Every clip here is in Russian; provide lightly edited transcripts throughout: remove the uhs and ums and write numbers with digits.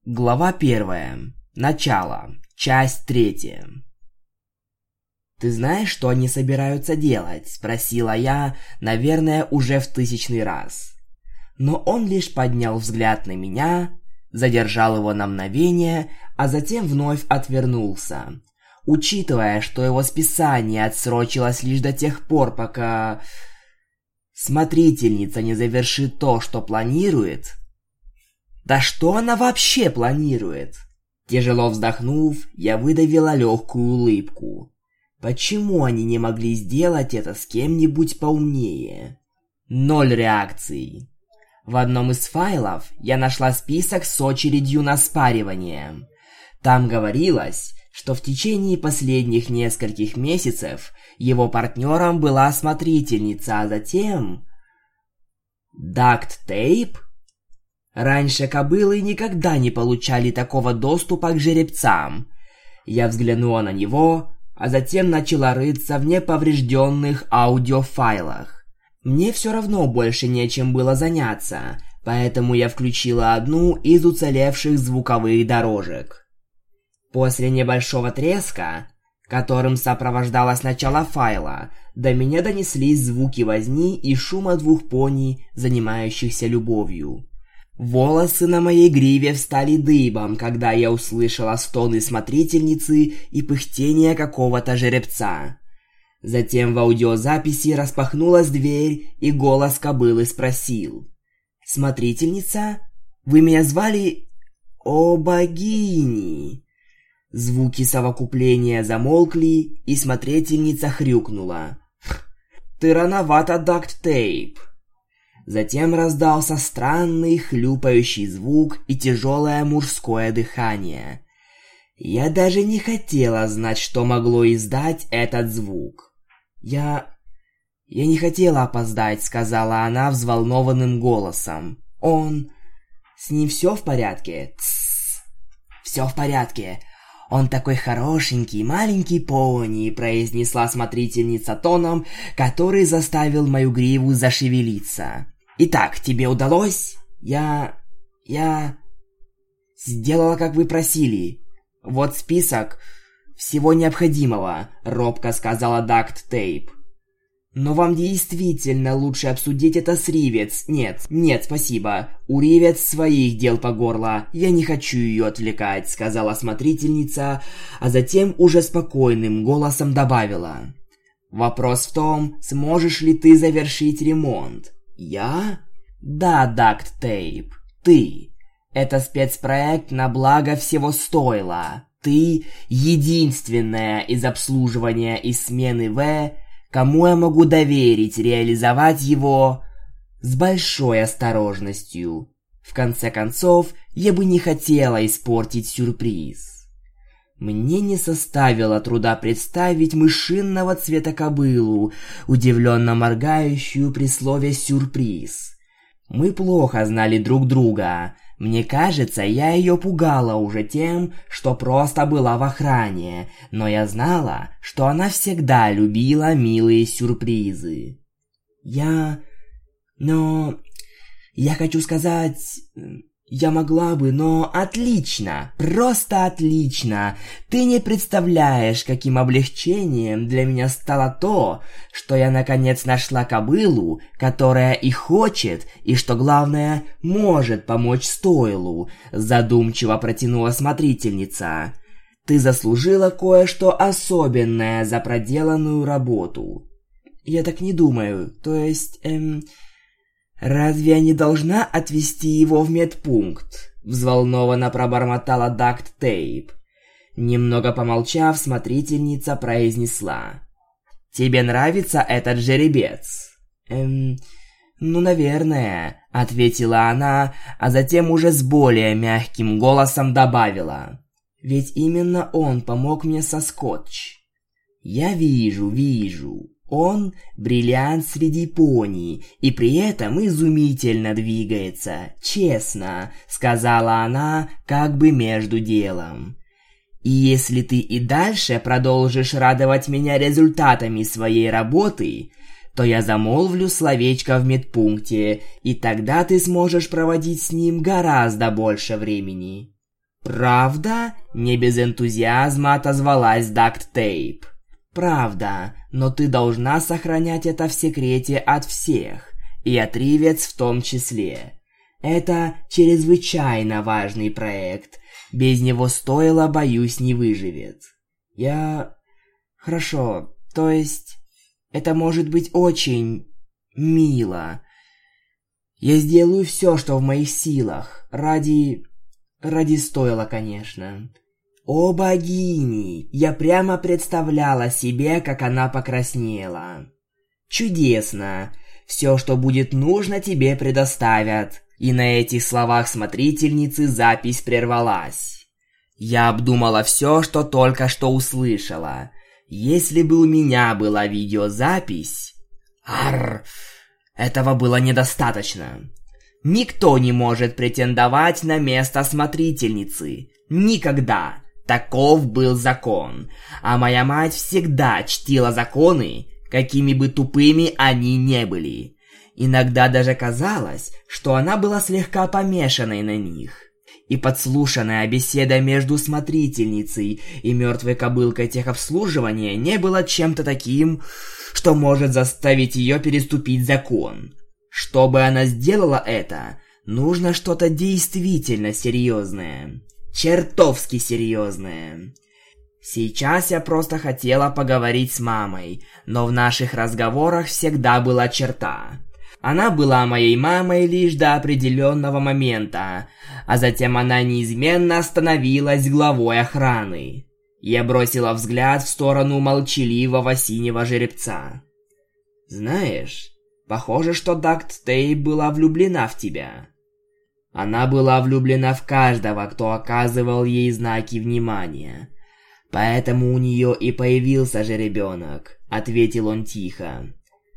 Глава 1. Начало. Часть 3. «Ты знаешь, что они собираются делать?» – спросила я, наверное, уже в 1000-й раз. Но он лишь поднял взгляд на меня, задержал его на мгновение, а затем вновь отвернулся. Учитывая, что его списание отсрочилось лишь до тех пор, пока смотрительница не завершит то, что планирует. Да что она вообще планирует? Тяжело вздохнув, я выдавила легкую улыбку. Почему они не могли сделать это с кем-нибудь поумнее? 0 реакций. В одном из файлов я нашла список с очередью на спаривание. Там говорилось, что в течение последних нескольких месяцев его партнером была смотрительница, а затем... Duct Tape? Раньше кобылы никогда не получали такого доступа к жеребцам. Я взглянула на него, а затем начала рыться в неповрежденных аудиофайлах. Мне все равно больше нечем было заняться, поэтому я включила одну из уцелевших звуковых дорожек. После небольшого треска, которым сопровождалось начало файла, до меня донеслись звуки возни и шума 2 пони, занимающихся любовью. Волосы на моей гриве встали дыбом, когда я услышала стоны смотрительницы и пыхтение какого-то жеребца. Затем в аудиозаписи распахнулась дверь, и голос кобылы спросил: «Смотрительница? Вы меня звали? О, богини!» Звуки совокупления замолкли, и смотрительница хрюкнула: «Ты рановато, Duct Tape». Затем раздался странный хлюпающий звук и тяжелое мужское дыхание. Я даже не хотела знать, что могло издать этот звук. «Я не хотела опоздать», — сказала она взволнованным голосом. С ним все в порядке?» «Тссс! Все в порядке. Он такой хорошенький, маленький пони», — произнесла смотрительница тоном, который заставил мою гриву зашевелиться. «Итак, тебе удалось?» Я сделала, как вы просили. Вот список всего необходимого», — робко сказала Duct Tape. «Но вам действительно лучше обсудить это с Ривец». «Нет, спасибо. У Ривец своих дел по горло. Я не хочу ее отвлекать», — сказала смотрительница, а затем уже спокойным голосом добавила: «Вопрос в том, сможешь ли ты завершить ремонт?» «Я?» «Да, Duct Tape, ты. Это спецпроект на благо всего стойла. Ты единственная из обслуживания и смены В, кому я могу доверить реализовать его с большой осторожностью. В конце концов, я бы не хотела испортить сюрприз». Мне не составило труда представить мышиного цвета кобылу, удивленно моргающую при слове «сюрприз». Мы плохо знали друг друга. Мне кажется, я ее пугала уже тем, что просто была в охране, но я знала, что она всегда любила милые сюрпризы. Я хочу сказать... Я могла бы, но отлично, просто отлично. Ты не представляешь, каким облегчением для меня стало то, что я наконец нашла кобылу, которая и хочет, и, что главное, может помочь стойлу, задумчиво протянула смотрительница. Ты заслужила кое-что особенное за проделанную работу. Я так не думаю, то есть, «Разве я не должна отвезти его в медпункт?» — взволнованно пробормотала Duct Tape. Немного помолчав, смотрительница произнесла: «Тебе нравится этот жеребец?» Наверное», — ответила она, а затем уже с более мягким голосом добавила: «Ведь именно он помог мне со скотч». «Я вижу. Он бриллиант среди пони, и при этом изумительно двигается, честно», — сказала она, как бы между делом. «И если ты и дальше продолжишь радовать меня результатами своей работы, то я замолвлю словечко в медпункте, и тогда ты сможешь проводить с ним гораздо больше времени». «Правда?» – не без энтузиазма отозвалась Дакт-Тейп. «Правда, но ты должна сохранять это в секрете от всех, и от Ривец в том числе. Это чрезвычайно важный проект. Без него Стойла, боюсь, не выживет». Хорошо, то есть... Это может быть очень... мило. Я сделаю все, что в моих силах. Ради Стойла, конечно. О, богини! Я прямо представляла себе, как она покраснела. Чудесно! Все, что будет нужно, тебе предоставят. И на этих словах смотрительницы запись прервалась. Я обдумала все, что только что услышала. Если бы у меня была видеозапись... Этого было недостаточно. Никто не может претендовать на место смотрительницы. Никогда. Таков был закон. А моя мать всегда чтила законы, какими бы тупыми они не были. Иногда даже казалось, что она была слегка помешанной на них. И подслушанная беседа между смотрительницей и мертвой кобылкой техобслуживания не была чем-то таким, что может заставить ее переступить закон. Чтобы она сделала это, нужно что-то действительно серьезное. Чертовски серьезное. Сейчас я просто хотела поговорить с мамой, но в наших разговорах всегда была черта. Она была моей мамой лишь до определенного момента, а затем она неизменно становилась главой охраны. Я бросила взгляд в сторону молчаливого синего жеребца. «Знаешь, похоже, что Дакт-Тейп была влюблена в тебя». Она была влюблена в каждого, кто оказывал ей знаки внимания. «Поэтому у нее и появился жеребенок», — ответил он тихо.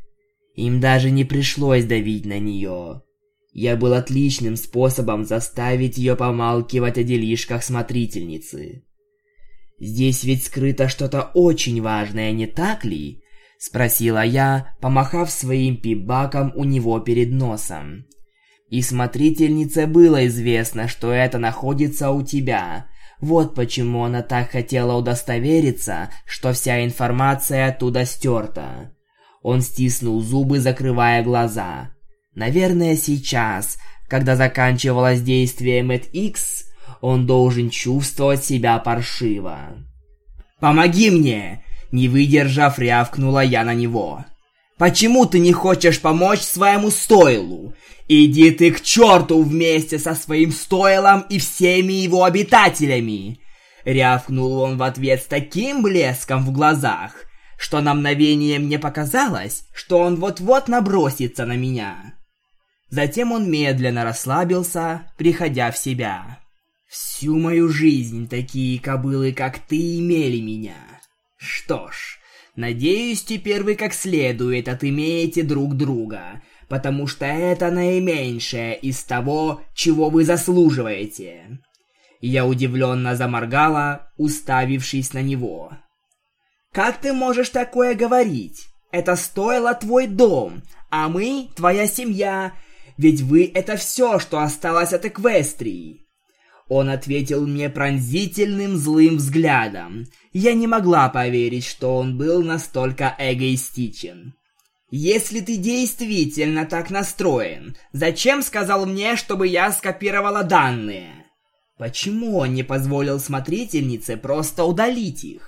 «Им даже не пришлось давить на нее. Я был отличным способом заставить ее помалкивать о делишках смотрительницы». «Здесь ведь скрыто что-то очень важное, не так ли?» — спросила я, помахав своим пип-баком у него перед носом. «И смотрительнице было известно, что это находится у тебя. Вот почему она так хотела удостовериться, что вся информация оттуда стерта». Он стиснул зубы, закрывая глаза. Наверное, сейчас, когда заканчивалось действие Мэт-Икс, он должен чувствовать себя паршиво. «Помоги мне!» — не выдержав, рявкнула я на него. «Почему ты не хочешь помочь своему Стойлу? Иди ты к черту вместе со своим Стойлом и всеми его обитателями!» Рявкнул он в ответ с таким блеском в глазах, что на мгновение мне показалось, что он вот-вот набросится на меня. Затем он медленно расслабился, приходя в себя. «Всю мою жизнь такие кобылы, как ты, имели меня. Что ж, надеюсь, теперь вы как следует отымеете друг друга, потому что это наименьшее из того, чего вы заслуживаете». Я удивленно заморгала, уставившись на него. «Как ты можешь такое говорить? Это Стойло твой дом, а мы твоя семья, ведь вы это все, что осталось от Эквестрии». Он ответил мне пронзительным злым взглядом. Я не могла поверить, что он был настолько эгоистичен. «Если ты действительно так настроен, зачем сказал мне, чтобы я скопировала данные? Почему он не позволил смотрительнице просто удалить их?»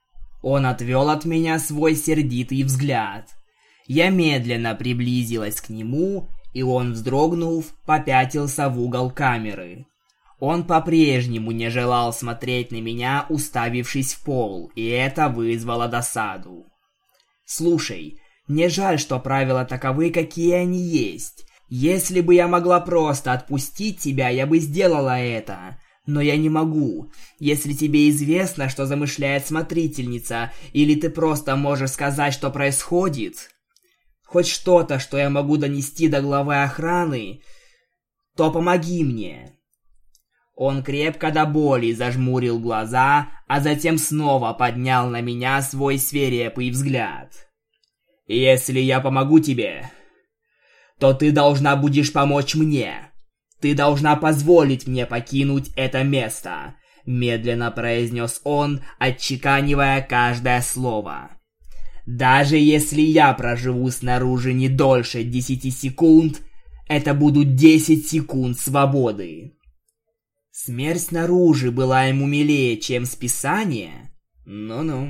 Он отвел от меня свой сердитый взгляд. Я медленно приблизилась к нему, и он, вздрогнув, попятился в угол камеры. Он по-прежнему не желал смотреть на меня, уставившись в пол, и это вызвало досаду. «Слушай, мне жаль, что правила таковы, какие они есть. Если бы я могла просто отпустить тебя, я бы сделала это. Но я не могу. Если тебе известно, что замышляет смотрительница, или ты просто можешь сказать, что происходит, хоть что-то, что я могу донести до главы охраны, то помоги мне». Он крепко до боли зажмурил глаза, а затем снова поднял на меня свой свирепый взгляд. «Если я помогу тебе, то ты должна будешь помочь мне. ты должна позволить мне покинуть это место», — медленно произнес он, отчеканивая каждое слово. «Даже если я проживу снаружи не дольше 10 секунд, это будут 10 секунд свободы». Смерть снаружи была ему милее, чем списание? Ну-ну.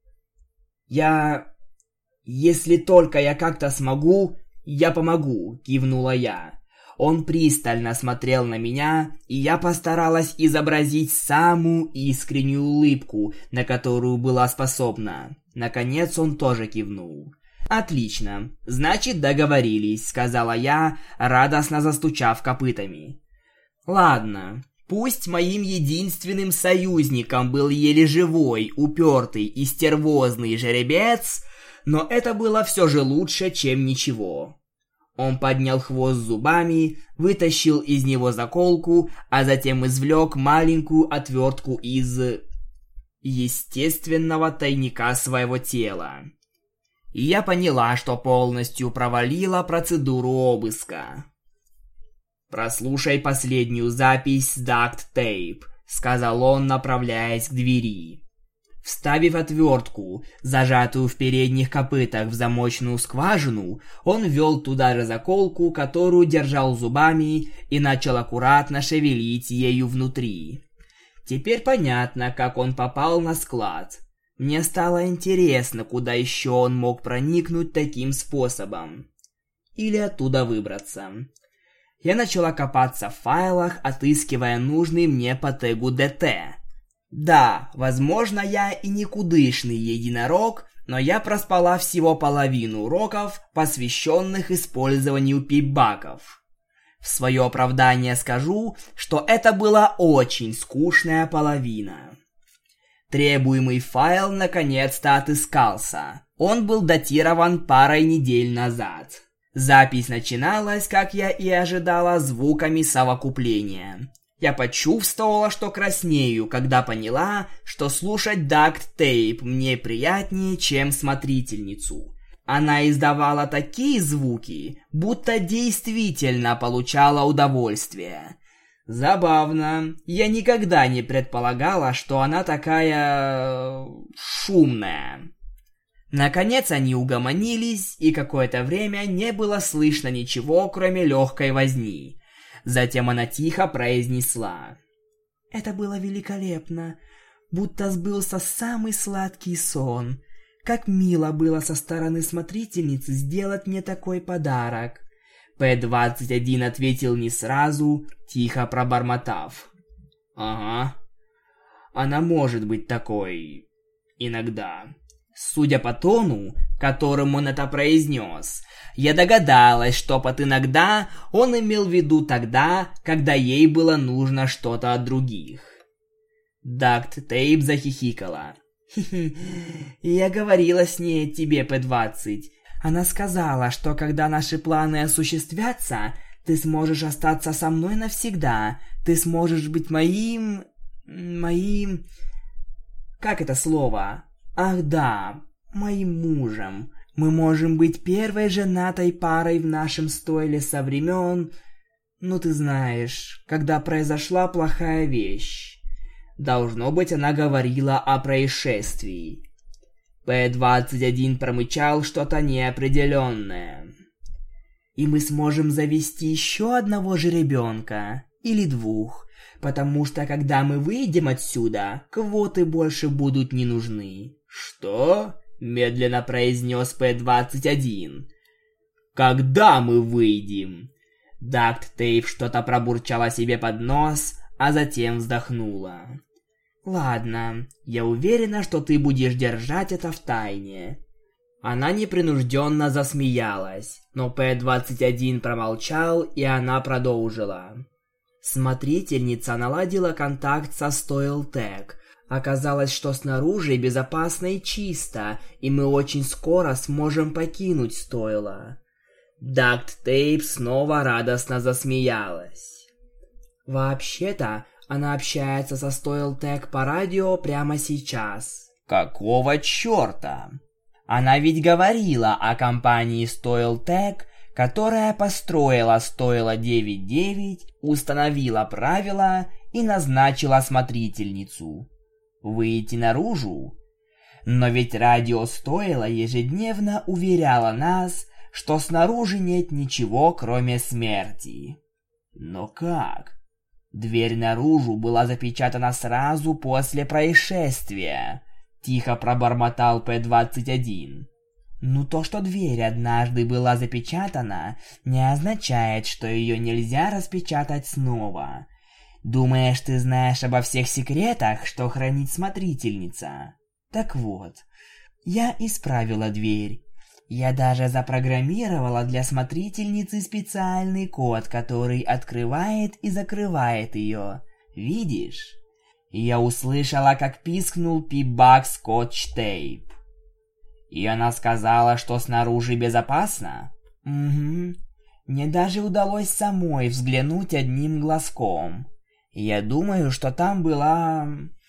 Если только я как-то смогу, я помогу, кивнула я. Он пристально смотрел на меня, и я постаралась изобразить самую искреннюю улыбку, на которую была способна. Наконец он тоже кивнул. «Отлично, значит, договорились», — сказала я, радостно застучав копытами. «Ладно, пусть моим единственным союзником был еле живой, упертый и стервозный жеребец, но это было все же лучше, чем ничего». Он поднял хвост зубами, вытащил из него заколку, а затем извлек маленькую отвертку из естественного тайника своего тела. И я поняла, что полностью провалила процедуру обыска. «Прослушай последнюю запись с Duct Tape», — сказал он, направляясь к двери. Вставив отвертку, зажатую в передних копытах, в замочную скважину, он ввел туда же заколку, которую держал зубами, и начал аккуратно шевелить ею внутри. Теперь понятно, как он попал на склад. Мне стало интересно, куда еще он мог проникнуть таким способом. Или оттуда выбраться. Я начала копаться в файлах, отыскивая нужный мне по тегу DT. Да, возможно, я и никудышный единорог, но я проспала всего половину уроков, посвященных использованию пип-баков. В свое оправдание скажу, что это была очень скучная половина. Требуемый файл наконец-то отыскался. Он был датирован парой недель назад. Запись начиналась, как я и ожидала, звуками совокупления. Я почувствовала, что краснею, когда поняла, что слушать Duct Tape мне приятнее, чем смотрительницу. Она издавала такие звуки, будто действительно получала удовольствие. Забавно. Я никогда не предполагала, что она такая шумная. Наконец они угомонились, и какое-то время не было слышно ничего, кроме легкой возни. Затем она тихо произнесла: «Это было великолепно, будто сбылся самый сладкий сон. Как мило было со стороны смотрительницы сделать мне такой подарок». П-21 ответил не сразу, тихо пробормотав: «Ага, она может быть такой иногда». Судя по тону, которым он это произнес, я догадалась, что под «иногда» он имел в виду тогда, когда ей было нужно что-то от других. Duct Tape захихикала. «Я говорила с ней о тебе, П-20. Она сказала, что когда наши планы осуществятся, ты сможешь остаться со мной навсегда. Ты сможешь быть моим... Как это слово? Ах да, моим мужем. Мы можем быть первой женатой парой в нашем стойле со времен... Ну ты знаешь, когда произошла плохая вещь». Должно быть, она говорила о происшествии. П-21 промычал что-то неопределенное. «И мы сможем завести еще одного жеребенка, или двух, потому что когда мы выйдем отсюда, квоты больше будут не нужны». «Что?» – медленно произнес П-21. «Когда мы выйдем?» Duct Tape что-то пробурчала себе под нос, а затем вздохнула. «Ладно, я уверена, что ты будешь держать это в тайне». Она непринужденно засмеялась, но П-21 промолчал, и она продолжила. Смотрительница наладила контакт со Стоилтек. Оказалось, что снаружи безопасно и чисто, и мы очень скоро сможем покинуть стойло. Duct Tape снова радостно засмеялась. «Вообще-то, она общается со Стоилтек по радио прямо сейчас». «Какого черта? Она ведь говорила о компании Стоилтек, которая построила стойло 9-9, установила правила и назначила смотрительницу. Выйти наружу? Но ведь радио стойла ежедневно уверяло нас, что снаружи нет ничего, кроме смерти. Но как? Дверь наружу была запечатана сразу после происшествия, тихо пробормотал П-21. Ну то, что дверь однажды была запечатана, не означает, что ее нельзя распечатать снова. Думаешь, ты знаешь обо всех секретах, что хранит смотрительница? Так вот, я исправила дверь. Я даже запрограммировала для смотрительницы специальный код, который открывает и закрывает ее. Видишь? Я услышала, как пискнул пип-бак скотч-тейп. И она сказала, что снаружи безопасно? Угу. Мне даже удалось самой взглянуть одним глазком. Я думаю, что там была...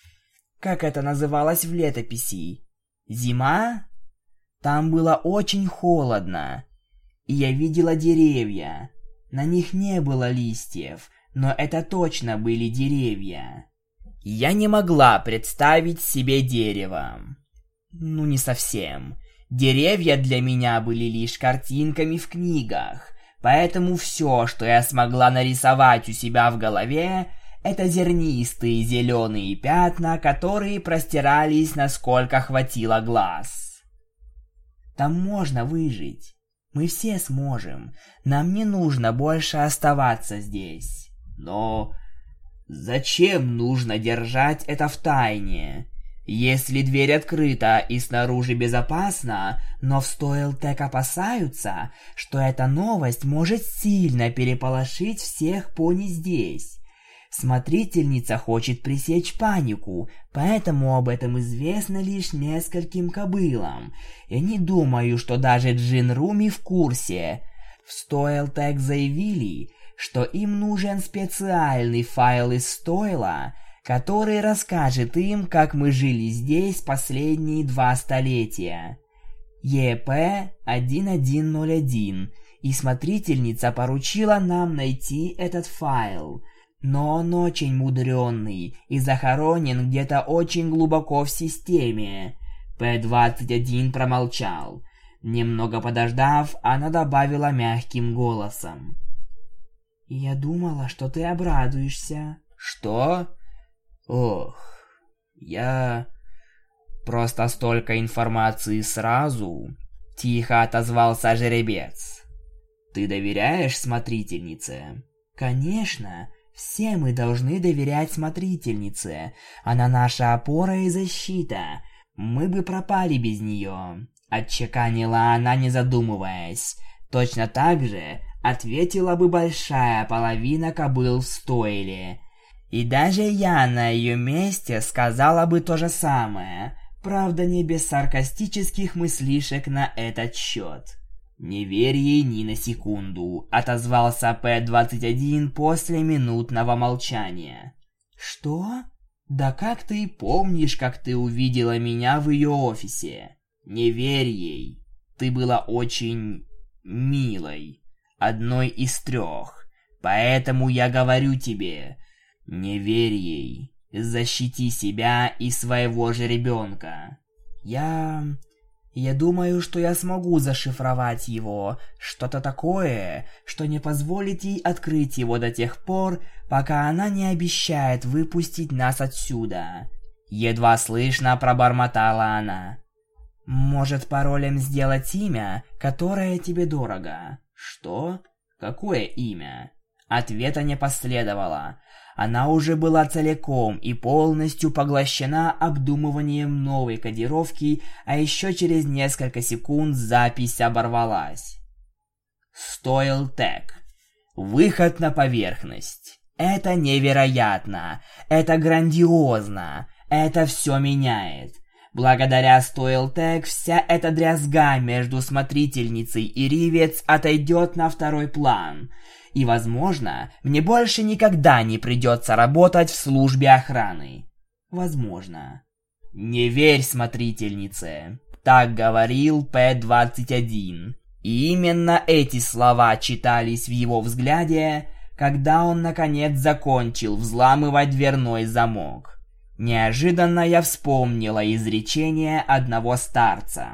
Как это называлось в летописи? Зима? Там было очень холодно. И я видела деревья. На них не было листьев, но это точно были деревья. Я не могла представить себе дерево. Ну, не совсем. Деревья для меня были лишь картинками в книгах, поэтому все, что я смогла нарисовать у себя в голове, это зернистые зеленые пятна, которые простирались, насколько хватило глаз. Там можно выжить. Мы все сможем. Нам не нужно больше оставаться здесь. Но зачем нужно держать это в тайне? Если дверь открыта и снаружи безопасно, но в Стоилтек опасаются, что эта новость может сильно переполошить всех пони здесь. Смотрительница хочет пресечь панику, поэтому об этом известно лишь нескольким кобылам. Я не думаю, что даже Джин Руми в курсе. В Стоилтек заявили, что им нужен специальный файл из стойла, который расскажет им, как мы жили здесь последние 2 столетия. ЕП-1101, и смотрительница поручила нам найти этот файл. Но он очень мудрёный и захоронен где-то очень глубоко в системе. П-21 промолчал. Немного подождав, она добавила мягким голосом. «Я думала, что ты обрадуешься». «Что? Ох, я... Просто столько информации сразу», — тихо отозвался жеребец. «Ты доверяешь смотрительнице?» «Конечно. Все мы должны доверять смотрительнице. Она наша опора и защита. Мы бы пропали без нее», — отчеканила она, не задумываясь. Точно так же ответила бы большая половина кобыл в стойле. И даже я на ее месте сказала бы то же самое, правда не без саркастических мыслишек на этот счет. «Не верь ей ни на секунду», — отозвался П-21 после минутного молчания. «Что? Да как ты помнишь, как ты увидела меня в ее офисе? Не верь ей. Ты была очень милой, одной из 3. Поэтому я говорю тебе, не верь ей. Защити себя и своего же ребенка». Я думаю, что я смогу зашифровать его, что-то такое, что не позволит ей открыть его до тех пор, пока она не обещает выпустить нас отсюда. Едва слышно пробормотала она. «Может, паролем сделать имя, которое тебе дорого?» «Что? Какое имя?» Ответа не последовало. Она уже была целиком и полностью поглощена обдумыванием новой кодировки, а еще через несколько секунд запись оборвалась. Стоилтек. Выход на поверхность. Это невероятно. Это грандиозно. Это все меняет. Благодаря Стоилтек вся эта дрязга между смотрительницей и Ривец отойдет на второй план. И, возможно, мне больше никогда не придется работать в службе охраны. Возможно. Не верь смотрительнице. Так говорил П-21. И именно эти слова читались в его взгляде, когда он наконец закончил взламывать дверной замок. Неожиданно я вспомнила изречение одного старца.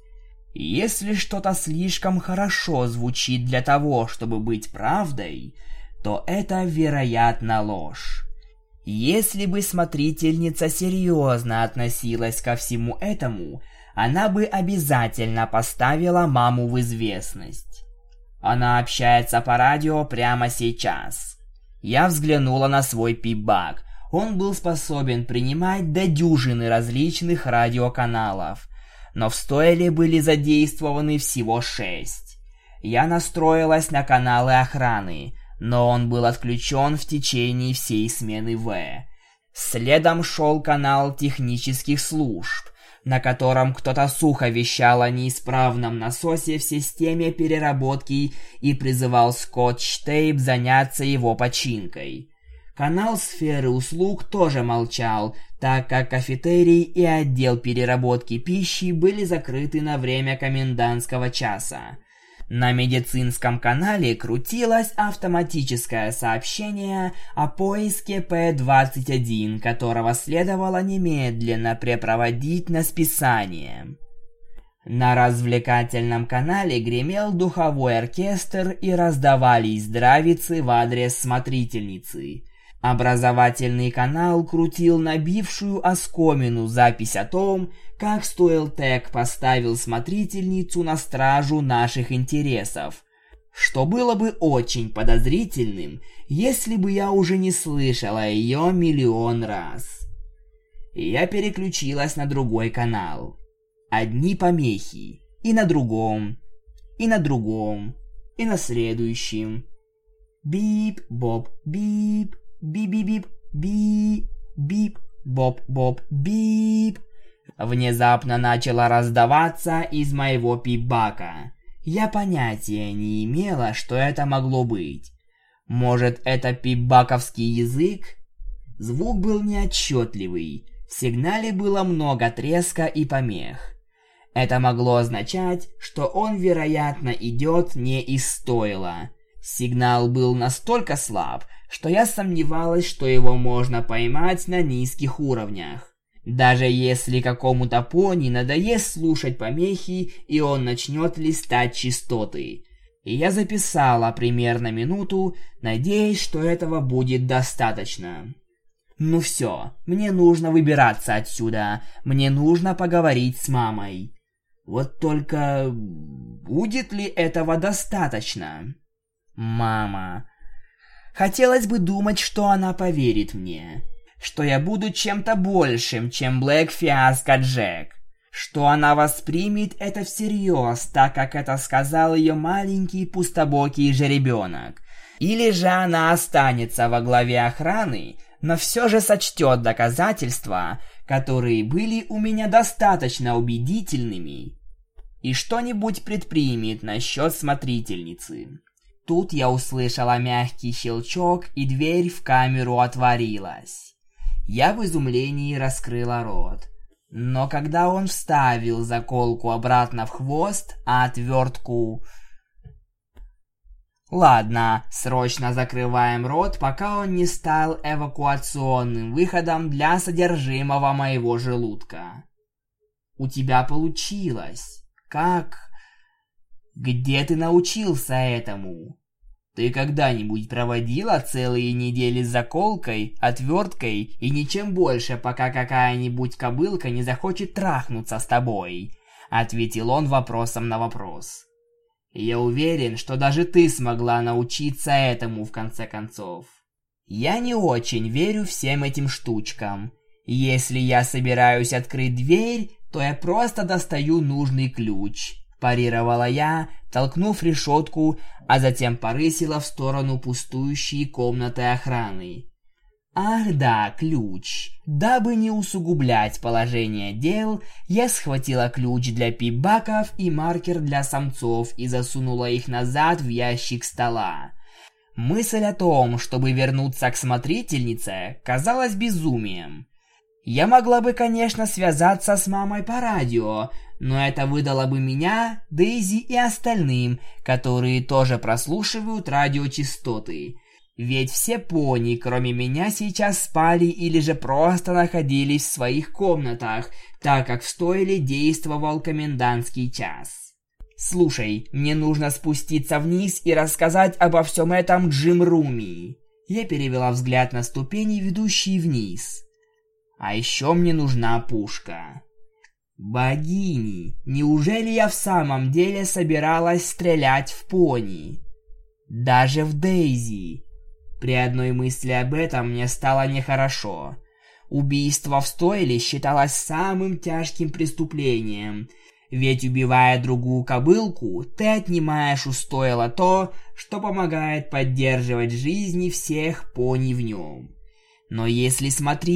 Если что-то слишком хорошо звучит для того, чтобы быть правдой, то это, вероятно, ложь. Если бы смотрительница серьезно относилась ко всему этому, она бы обязательно поставила маму в известность. Она общается по радио прямо сейчас. Я взглянула на свой пип-баг. Он был способен принимать до дюжины различных радиоканалов, но в стойле были задействованы всего 6. Я настроилась на каналы охраны, но он был отключен в течение всей смены В. Следом шел канал технических служб, на котором кто-то сухо вещал о неисправном насосе в системе переработки и призывал Скотч-Тейп заняться его починкой. Канал сферы услуг тоже молчал, так как кафетерий и отдел переработки пищи были закрыты на время комендантского часа. На медицинском канале крутилось автоматическое сообщение о поиске П-21, которого следовало немедленно препроводить на списание. На развлекательном канале гремел духовой оркестр и раздавались здравицы в адрес смотрительницы. Образовательный канал крутил набившую оскомину запись о том, как Стоилтек поставил смотрительницу на стражу наших интересов, что было бы очень подозрительным, если бы я уже не слышала ее миллион раз. И я переключилась на другой канал. Одни помехи. И на другом, и на другом, и на следующем. Бип-боп, бип. Бип-бип-бип, бип, бип-боп-боп, бип. Внезапно начало раздаваться из моего пип-бака. Я понятия не имела, что это могло быть. Может, это пип-баковский язык? Звук был неотчетливый. В сигнале было много треска и помех. Это могло означать, что он, вероятно, идет не из стойла. Сигнал был настолько слаб, что я сомневалась, что его можно поймать на низких уровнях. Даже если какому-то пони надоест слушать помехи, и он начнет листать частоты. И я записала примерно минуту, надеясь, что этого будет достаточно. Ну все, мне нужно выбираться отсюда, мне нужно поговорить с мамой. Вот только будет ли этого достаточно? Мама. Хотелось бы думать, что она поверит мне. Что я буду чем-то большим, чем Блэк Фиаско Джек. Что она воспримет это всерьез, так как это сказал ее маленький пустобокий жеребенок. Или же она останется во главе охраны, но все же сочтет доказательства, которые были у меня достаточно убедительными, и что-нибудь предпримет насчет смотрительницы. Тут я услышала мягкий щелчок, и дверь в камеру отворилась. Я в изумлении раскрыла рот. Но когда он вставил заколку обратно в хвост, а отвертку... Ладно, срочно закрываем рот, пока он не стал эвакуационным выходом для содержимого моего желудка. У тебя получилось. Как? Где ты научился этому? Ты когда-нибудь проводила целые недели с заколкой, отверткой и ничем больше, пока какая-нибудь кобылка не захочет трахнуться с тобой? Ответил он вопросом на вопрос. Я уверен, что даже ты смогла научиться этому в конце концов. Я не очень верю всем этим штучкам. Если я собираюсь открыть дверь, то я просто достаю нужный ключ. Парировала я, толкнув решетку, а затем порысила в сторону пустующей комнаты охраны. Ах да, ключ. Дабы не усугублять положение дел, я схватила ключ для пип-баков и маркер для самцов и засунула их назад в ящик стола. Мысль о том, чтобы вернуться к смотрительнице, казалась безумием. Я могла бы, конечно, связаться с мамой по радио, но это выдало бы меня, Дейзи и остальным, которые тоже прослушивают радиочастоты. Ведь все пони, кроме меня, сейчас спали или же просто находились в своих комнатах, так как в стойле действовал комендантский час. Слушай, мне нужно спуститься вниз и рассказать обо всем этом Джим Руми. Я перевела взгляд на ступени, ведущие вниз. А еще мне нужна пушка. Богини, неужели я в самом деле собиралась стрелять в пони? Даже в Дейзи. При одной мысли об этом мне стало нехорошо. Убийство в стойле считалось самым тяжким преступлением, ведь убивая другую кобылку, ты отнимаешь у стойла то, что помогает поддерживать жизни всех пони в нем. Но если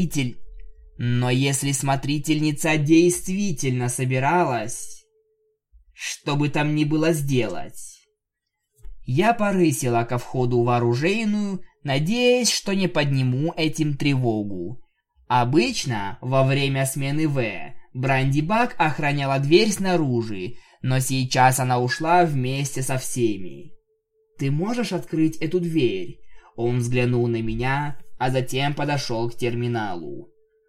смотрительница действительно собиралась, что бы там ни было сделать. Я порысила ко входу в оружейную, надеясь, что не подниму этим тревогу. Обычно, во время смены Бранди Бак охраняла дверь снаружи, но сейчас она ушла вместе со всеми. «Ты можешь открыть эту дверь?» Он взглянул на меня, а затем подошел к терминалу.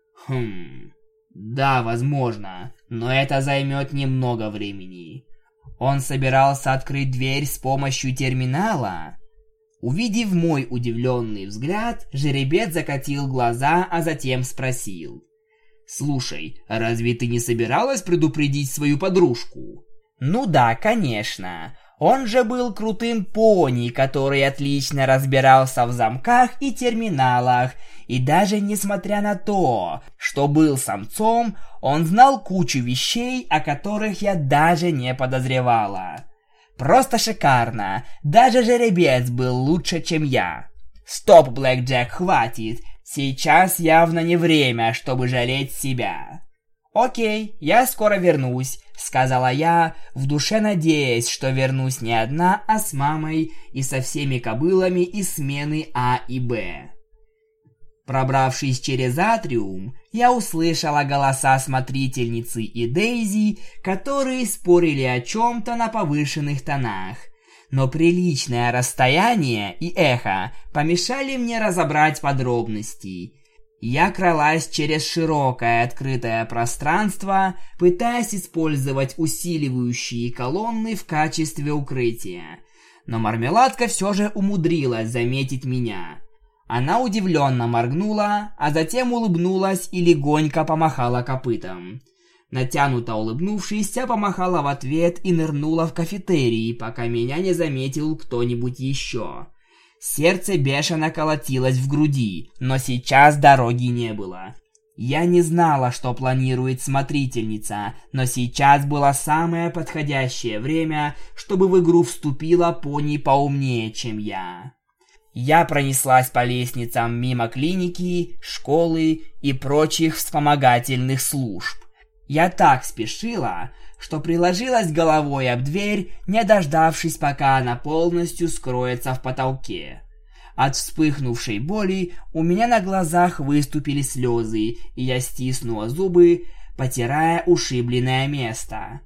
Да, возможно, но это займет немного времени. Он собирался открыть дверь с помощью терминала. Увидев мой удивленный взгляд, жеребец закатил глаза, а затем спросил. «Слушай, разве ты не собиралась предупредить свою подружку?» «Ну да, конечно. Он же был крутым пони, который отлично разбирался в замках и терминалах, и даже несмотря на то, что был самцом, он знал кучу вещей, о которых я даже не подозревала. Просто шикарно, даже жеребец был лучше, чем я. Стоп, Блэк Джек, хватит, сейчас явно не время, чтобы жалеть себя». «Окей, я скоро вернусь», — сказала я, в душе надеясь, что вернусь не одна, а с мамой и со всеми кобылами из смены А и Б. Пробравшись через атриум, я услышала голоса смотрительницы и Дейзи, которые спорили о чем-то на повышенных тонах. Но приличное расстояние и эхо помешали мне разобрать подробности. Я кралась через широкое открытое пространство, пытаясь использовать усиливающие колонны в качестве укрытия. Но мармеладка все же умудрилась заметить меня. Она удивленно моргнула, а затем улыбнулась и легонько помахала копытом. Натянуто улыбнувшись, я помахала в ответ и нырнула в кафетерий, пока меня не заметил кто-нибудь еще. Сердце бешено колотилось в груди, но сейчас дороги не было. Я не знала, что планирует смотрительница, но сейчас было самое подходящее время, чтобы в игру вступила пони поумнее, чем я. Я пронеслась по лестницам мимо клиники, школы и прочих вспомогательных служб. Я так спешила, что приложилась головой об дверь, не дождавшись, пока она полностью скроется в потолке. От вспыхнувшей боли у меня на глазах выступили слезы, и я стиснула зубы, потирая ушибленное место.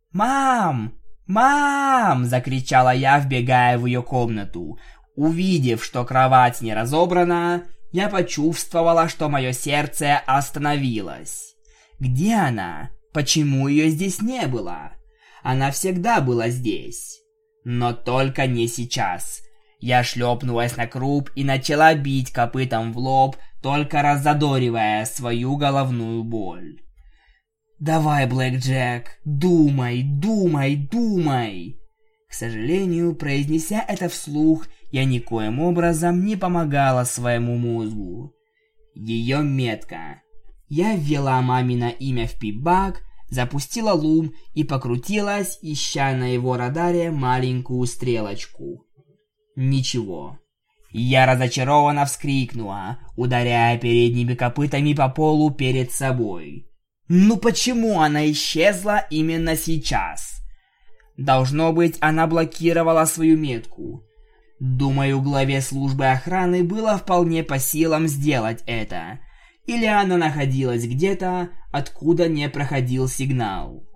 «Мам! Мам!» – закричала я, вбегая в ее комнату. Увидев, что кровать не разобрана, я почувствовала, что мое сердце остановилось. Где она? Почему ее здесь не было? Она всегда была здесь. Но только не сейчас. Я шлепнулась на круп и начала бить копытом в лоб, только раззадоривая свою головную боль. «Давай, Блэк Джек, думай, думай, думай!» К сожалению, произнеся это вслух, я никоим образом не помогала своему мозгу. Ее метка. Я ввела мамино имя в пип-баг, запустила лум и покрутилась, ища на его радаре маленькую стрелочку. Ничего. Я разочарованно вскрикнула, ударяя передними копытами по полу перед собой. Ну почему она исчезла именно сейчас? Должно быть, она блокировала свою метку. Думаю, главе службы охраны было вполне по силам сделать это. или она находилась где-то, откуда не проходил сигнал.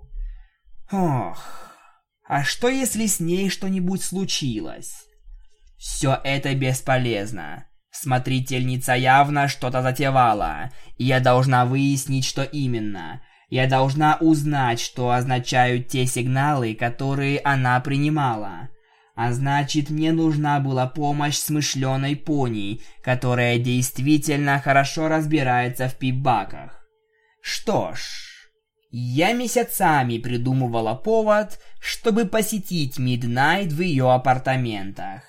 Ох, а что если с ней что-нибудь случилось? Все это бесполезно. Смотрительница явно что-то затевала, и я должна выяснить, что именно. Я должна узнать, что означают те сигналы, которые она принимала. А значит, мне нужна была помощь смышленой пони, которая действительно хорошо разбирается в пип-баках. Что ж, я месяцами придумывала повод, чтобы посетить Миднайт в ее апартаментах.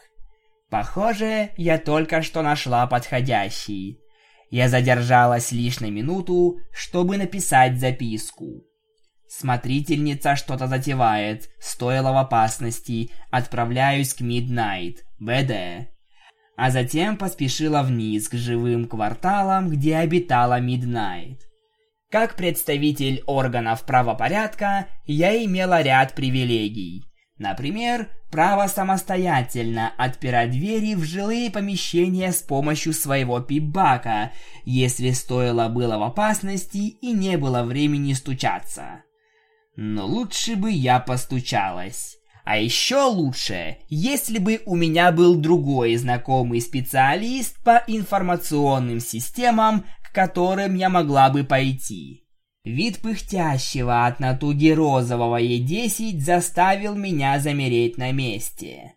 Похоже, я только что нашла подходящий. Я задержалась лишь на минуту, чтобы написать записку. Смотрительница что-то затевает, стоило в опасности, отправляюсь к Миднайт, БД. А затем поспешила вниз к живым кварталам, где обитала Миднайт. Как представитель органов правопорядка, я имела ряд привилегий. Например, право самостоятельно отпирать двери в жилые помещения с помощью своего пип-бака, если стоило было в опасности и не было времени стучаться. Но лучше бы я постучалась. А еще лучше, если бы у меня был другой знакомый специалист по информационным системам, к которым я могла бы пойти. Вид пыхтящего от натуги розового Е10 заставил меня замереть на месте.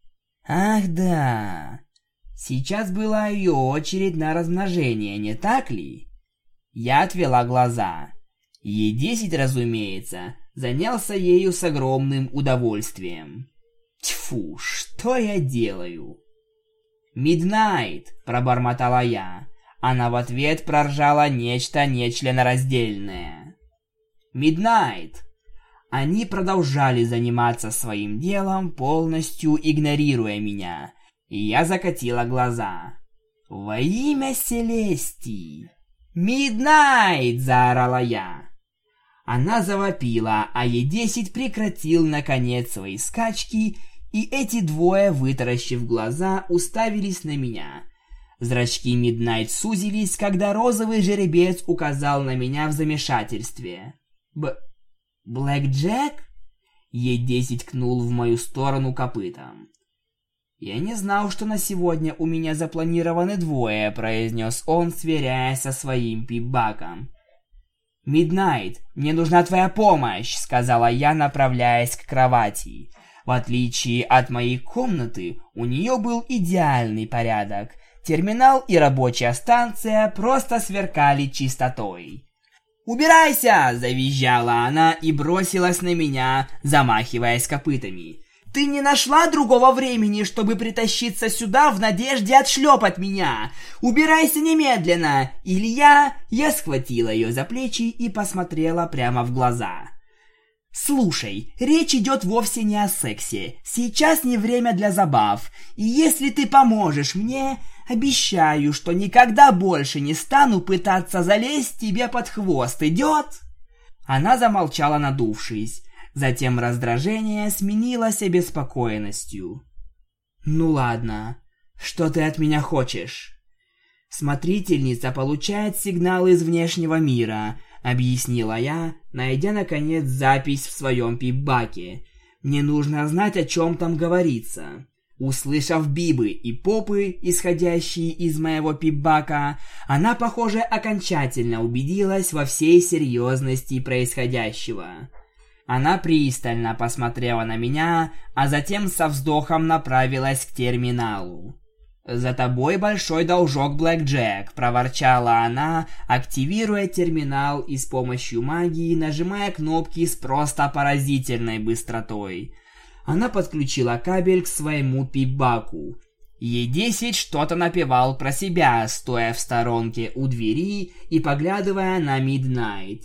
Ах да, сейчас была ее очередь на размножение, не так ли? Я отвела глаза. Е10, разумеется, занялся ею с огромным удовольствием. Тьфу, что я делаю? «Миднайт!» – пробормотала я. Она в ответ проржала нечто нечленораздельное. «Миднайт!» Они продолжали заниматься своим делом, полностью игнорируя меня. И я закатила глаза. «Во имя Селестии!» «Миднайт!» – заорала я. Она завопила, а Е10 прекратил наконец свои скачки, и эти двое, вытаращив глаза, уставились на меня. Зрачки Миднайт сузились, когда розовый жеребец указал на меня в замешательстве. «Блэк Джек?» Е10 ткнул в мою сторону копытом. «Я не знал, что на сегодня у меня запланированы двое», — произнес он, сверяясь со своим пип-баком. «Миднайт, мне нужна твоя помощь», — сказала я, направляясь к кровати. В отличие от моей комнаты, у нее был идеальный порядок. Терминал и рабочая станция просто сверкали чистотой. «Убирайся!» – завизжала она и бросилась на меня, замахиваясь копытами. «Ты не нашла другого времени, чтобы притащиться сюда в надежде отшлепать меня? Убирайся немедленно!» Или я схватила ее за плечи и посмотрела прямо в глаза. «Слушай, речь идет вовсе не о сексе. Сейчас не время для забав. И если ты поможешь мне, обещаю, что никогда больше не стану пытаться залезть тебе под хвост. Идет?» Она замолчала, надувшись. Затем раздражение сменилось обеспокоенностью. «Ну ладно, что ты от меня хочешь?» «Смотрительница получает сигналы из внешнего мира», — объяснила я, найдя наконец запись в своем пип-баке. «Мне нужно знать, о чем там говорится». Услышав бибы и попы, исходящие из моего пип-бака, она, похоже, окончательно убедилась во всей серьезности происходящего. Она пристально посмотрела на меня, а затем со вздохом направилась к терминалу. «За тобой большой должок, Блэк Джек», — проворчала она, активируя терминал и с помощью магии нажимая кнопки с просто поразительной быстротой. Она подключила кабель к своему пип-баку. Е10 что-то напевал про себя, стоя в сторонке у двери и поглядывая на Миднайт.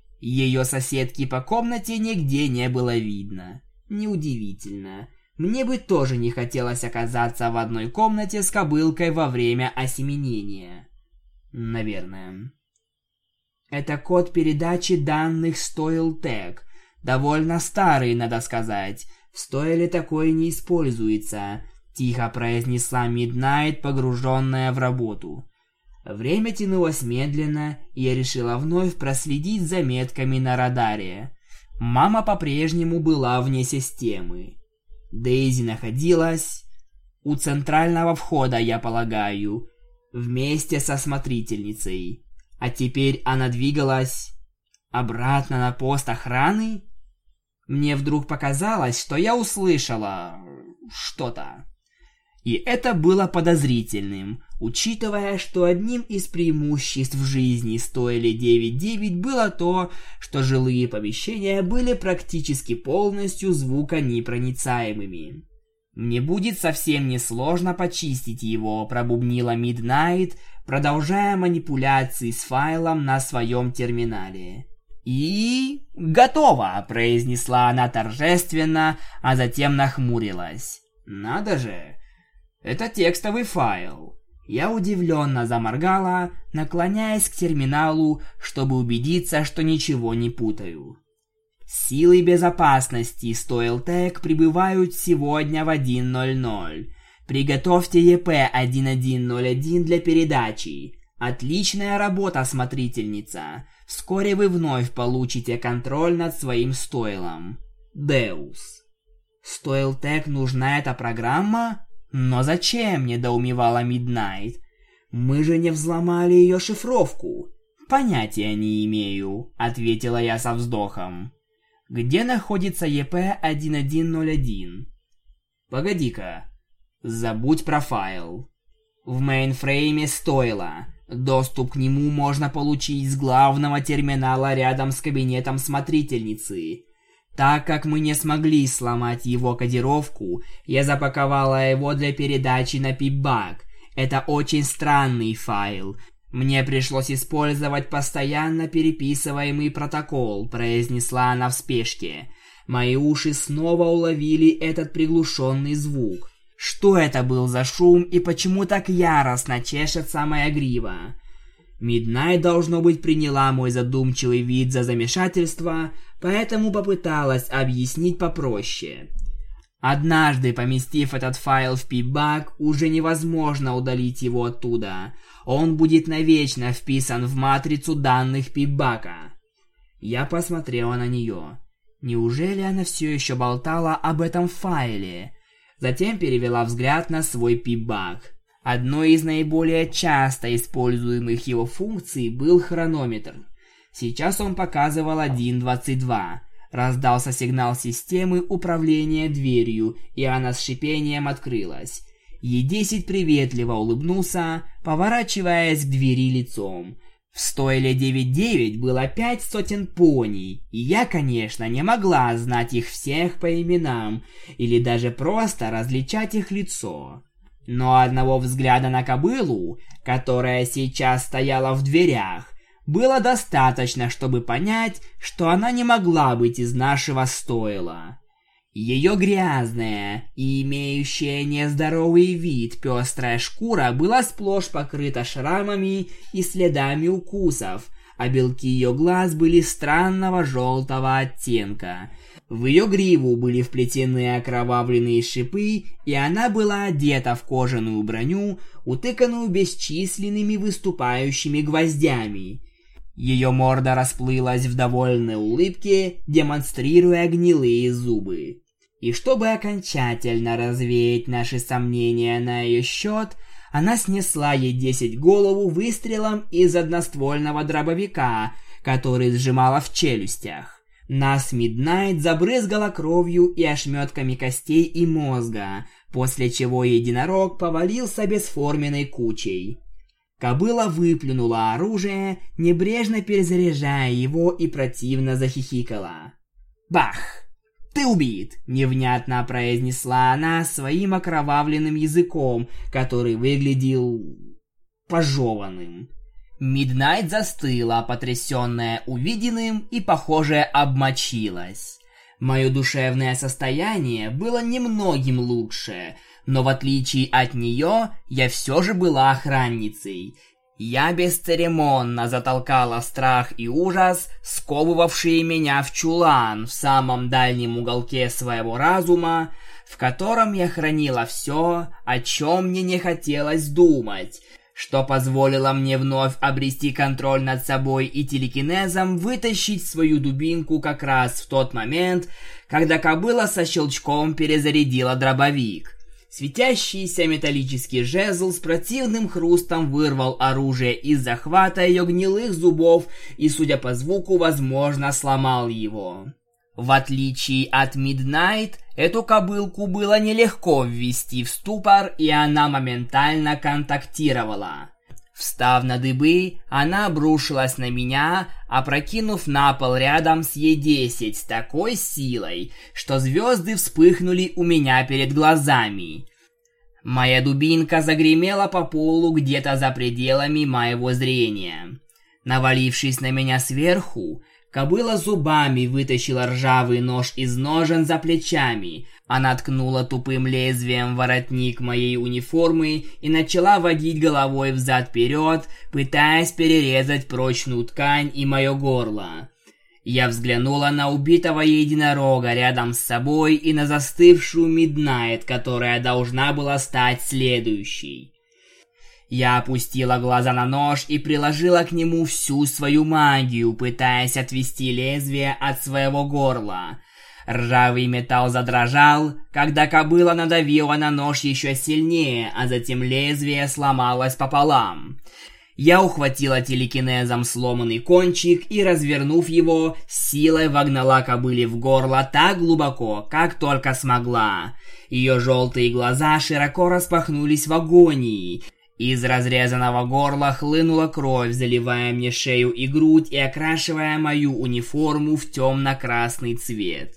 Ее соседки по комнате нигде не было видно. Неудивительно. Мне бы тоже не хотелось оказаться в одной комнате с кобылкой во время осеменения. Наверное. Это код передачи данных Stoiltech. Довольно старый, надо сказать. В Стойле такое не используется, тихо произнесла Миднайт, погруженная в работу. Время тянулось медленно, и я решила вновь проследить за метками на радаре. Мама по-прежнему была вне системы. Дейзи находилась у центрального входа, я полагаю, вместе со смотрительницей. А теперь она двигалась обратно на пост охраны? Мне вдруг показалось, что я услышала что-то. И это было подозрительным, учитывая, что одним из преимуществ в жизни стоили 9-9 было то, что жилые помещения были практически полностью звуконепроницаемыми. «Мне будет совсем несложно почистить его», — пробубнила Миднайт, продолжая манипуляции с файлом на своем терминале. «И... готово!» — произнесла она торжественно, а затем нахмурилась. «Надо же! Это текстовый файл!» Я удивленно заморгала, наклоняясь к терминалу, чтобы убедиться, что ничего не путаю. Силы безопасности Stoiltech прибывают сегодня в 1:00. Приготовьте ЕП-1101 для передачи. Отличная работа, смотрительница. Вскоре вы вновь получите контроль над своим стойлом. Деус. Stoiltech нужна эта программа? Но зачем, недоумевала Миднайт. Мы же не взломали ее шифровку. Понятия не имею, ответила я со вздохом. Где находится ЕП-1101? Погоди-ка. Забудь про файл. В мейнфрейме стойла. Доступ к нему можно получить с главного терминала рядом с кабинетом смотрительницы. Так как мы не смогли сломать его кодировку, я запаковала его для передачи на пипбак. Это очень странный файл. Мне пришлось использовать постоянно переписываемый протокол, произнесла она в спешке. Мои уши снова уловили этот приглушенный звук. Что это был за шум и почему так яростно чешется моя грива? Миднайт, должно быть, приняла мой задумчивый вид за замешательство, поэтому попыталась объяснить попроще. Однажды, поместив этот файл в пипбак, уже невозможно удалить его оттуда. Он будет навечно вписан в матрицу данных пипбака. Я посмотрела на нее. Неужели она все еще болтала об этом файле? Затем перевела взгляд на свой пипбак. Одной из наиболее часто используемых его функций был хронометр. Сейчас он показывал 1:22. Раздался сигнал системы управления дверью, и она с шипением открылась. Е10 приветливо улыбнулся, поворачиваясь к двери лицом. В стойле 9-9 было 500 пони, и я, конечно, не могла знать их всех по именам, или даже просто различать их лицо. Но одного взгляда на кобылу, которая сейчас стояла в дверях, было достаточно, чтобы понять, что она не могла быть из нашего стойла. Ее грязная и имеющая нездоровый вид пестрая шкура была сплошь покрыта шрамами и следами укусов, а белки ее глаз были странного желтого оттенка. В ее гриву были вплетены окровавленные шипы, и она была одета в кожаную броню, утыканную бесчисленными выступающими гвоздями. Ее морда расплылась в довольной улыбке, демонстрируя гнилые зубы. И чтобы окончательно развеять наши сомнения на ее счет, она снесла ей 10 голову выстрелом из одноствольного дробовика, который сжимала в челюстях. Нас Миднайт забрызгала кровью и ошметками костей и мозга, после чего единорог повалился бесформенной кучей. Кобыла выплюнула оружие, небрежно перезаряжая его, и противно захихикала. «Бах! Ты убит!» — невнятно произнесла она своим окровавленным языком, который выглядел пожеванным. Миднайт застыла, потрясенная увиденным, и, похоже, обмочилась. Мое душевное состояние было немногим лучше, но в отличие от нее, я все же была охранницей. Я бесцеремонно затолкала страх и ужас, сковывавшие меня в чулан в самом дальнем уголке своего разума, в котором я хранила все, о чем мне не хотелось думать, что позволило мне вновь обрести контроль над собой и телекинезом вытащить свою дубинку как раз в тот момент, когда кобыла со щелчком перезарядила дробовик. Светящийся металлический жезл с противным хрустом вырвал оружие из захвата ее гнилых зубов и, судя по звуку, возможно, сломал его. В отличие от Midnight, эту кобылку было нелегко ввести в ступор, и она моментально контактировала. Встав на дыбы, она обрушилась на меня, опрокинув на пол рядом с Е10 с такой силой, что звезды вспыхнули у меня перед глазами. Моя дубинка загремела по полу где-то за пределами моего зрения. Навалившись на меня сверху, кобыла зубами вытащила ржавый нож из ножен за плечами. Она ткнула тупым лезвием воротник моей униформы и начала водить головой взад-вперед, пытаясь перерезать прочную ткань и мое горло. Я взглянула на убитого единорога рядом с собой и на застывшую Midnight, которая должна была стать следующей. Я опустила глаза на нож и приложила к нему всю свою магию, пытаясь отвести лезвие от своего горла. Ржавый металл задрожал, когда кобыла надавила на нож еще сильнее, а затем лезвие сломалось пополам. Я ухватила телекинезом сломанный кончик и, развернув его, силой вогнала кобыле в горло так глубоко, как только смогла. Ее желтые глаза широко распахнулись в агонии. Из разрезанного горла хлынула кровь, заливая мне шею и грудь и окрашивая мою униформу в темно-красный цвет.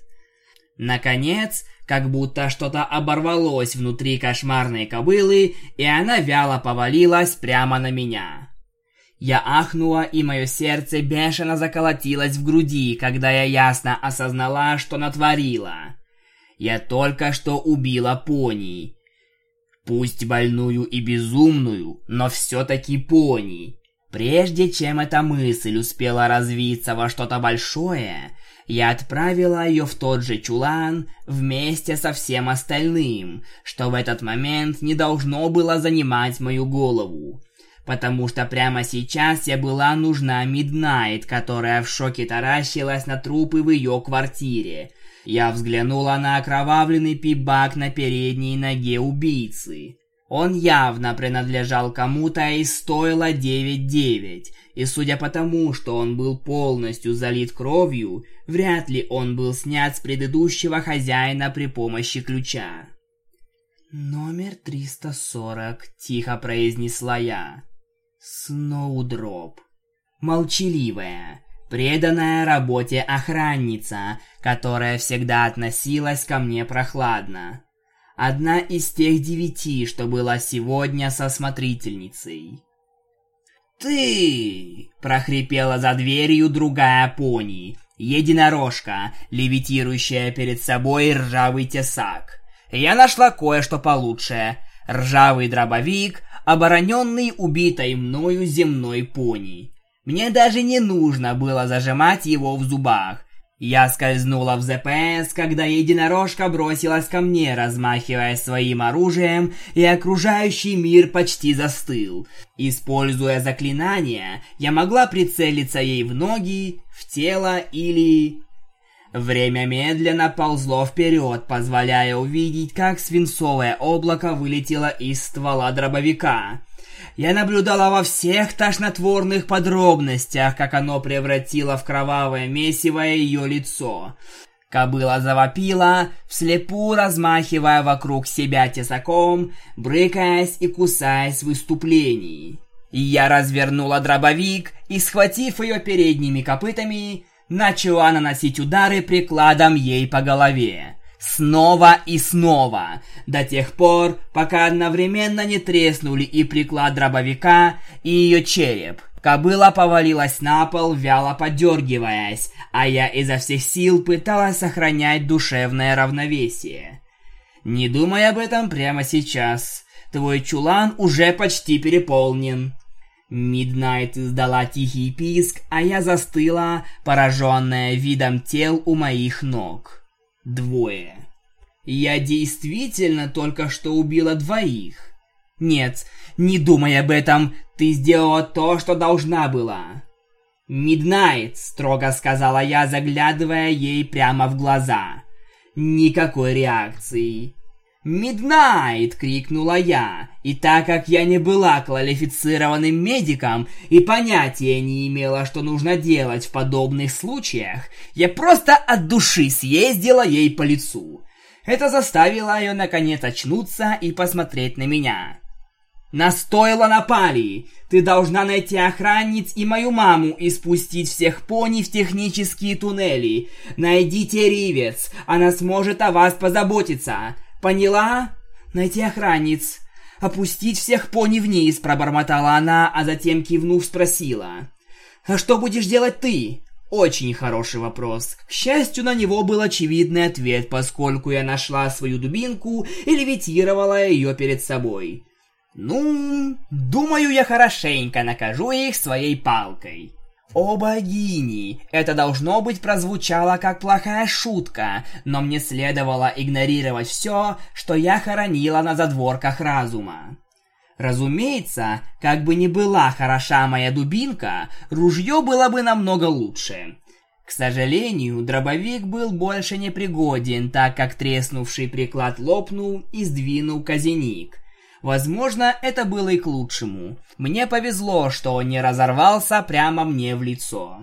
Наконец, как будто что-то оборвалось внутри кошмарной кобылы, и она вяло повалилась прямо на меня. Я ахнула, и мое сердце бешено заколотилось в груди, когда я ясно осознала, что натворила. Я только что убила пони. Пусть больную и безумную, но все-таки пони. Прежде чем эта мысль успела развиться во что-то большое, я отправила ее в тот же чулан вместе со всем остальным, что в этот момент не должно было занимать мою голову. Потому что прямо сейчас я была нужна Midnight, которая в шоке таращилась на трупы в ее квартире. Я взглянула на окровавленный пибак на передней ноге убийцы. Он явно принадлежал кому-то из стойла 9-9, и судя по тому, что он был полностью залит кровью, вряд ли он был снят с предыдущего хозяина при помощи ключа. «Номер 340», — тихо произнесла я. Сноудроп. Молчаливая, преданная работе охранница, которая всегда относилась ко мне прохладно. Одна из тех 9, что была сегодня со смотрительницей. «Ты!» – прохрипела за дверью другая пони, единорожка, левитирующая перед собой ржавый тесак. Я нашла кое-что получше. Ржавый дробовик, обороненный убитой мною земной пони. Мне даже не нужно было зажимать его в зубах. Я скользнула в ЗПС, когда единорожка бросилась ко мне, размахивая своим оружием, и окружающий мир почти застыл. Используя заклинание, я могла прицелиться ей в ноги, в тело или... Время медленно ползло вперед, позволяя увидеть, как свинцовое облако вылетело из ствола дробовика. Я наблюдала во всех тошнотворных подробностях, как оно превратило в кровавое месиво ее лицо. Кобыла завопила, вслепую размахивая вокруг себя тесаком, брыкаясь и кусаясь в выступлении. Я развернула дробовик и, схватив ее передними копытами, начала наносить удары прикладом ей по голове. Снова и снова, до тех пор, пока одновременно не треснули и приклад дробовика, и ее череп. Кобыла повалилась на пол, вяло подергиваясь, а я изо всех сил пыталась сохранять душевное равновесие. Не думай об этом прямо сейчас. Твой чулан уже почти переполнен. Midnight издала тихий писк, а я застыла, пораженная видом тел у моих ног. 2. Я действительно только что убила 2. Нет, Не думай об этом, ты сделала то, что должна была. «Миднайт», — строго сказала я, заглядывая ей прямо в глаза. Никакой реакции. «Миднайт!» — крикнула я, и так как я не была квалифицированным медиком и понятия не имела, что нужно делать в подобных случаях, я просто от души съездила ей по лицу. Это заставило ее наконец очнуться и посмотреть на меня. «На стойло напали! Ты должна найти охранниц и мою маму и спустить всех пони в технические туннели. Найдите Ривец, она сможет о вас позаботиться. Поняла? Найти охранниц. Опустить всех пони вниз», — пробормотала она, а затем, кивнув, спросила. «А что будешь делать ты?» Очень хороший вопрос. К счастью, на него был очевидный ответ, поскольку я нашла свою дубинку и левитировала ее перед собой. «Ну, думаю, я хорошенько накажу их своей палкой». «О богини! Это, должно быть, прозвучало как плохая шутка, но мне следовало игнорировать все, что я хоронила на задворках разума. Разумеется, как бы ни была хороша моя дубинка, ружье было бы намного лучше. К сожалению, дробовик был больше непригоден, так как треснувший приклад лопнул и сдвинул казенник. Возможно, это было и к лучшему. Мне повезло, что он не разорвался прямо мне в лицо.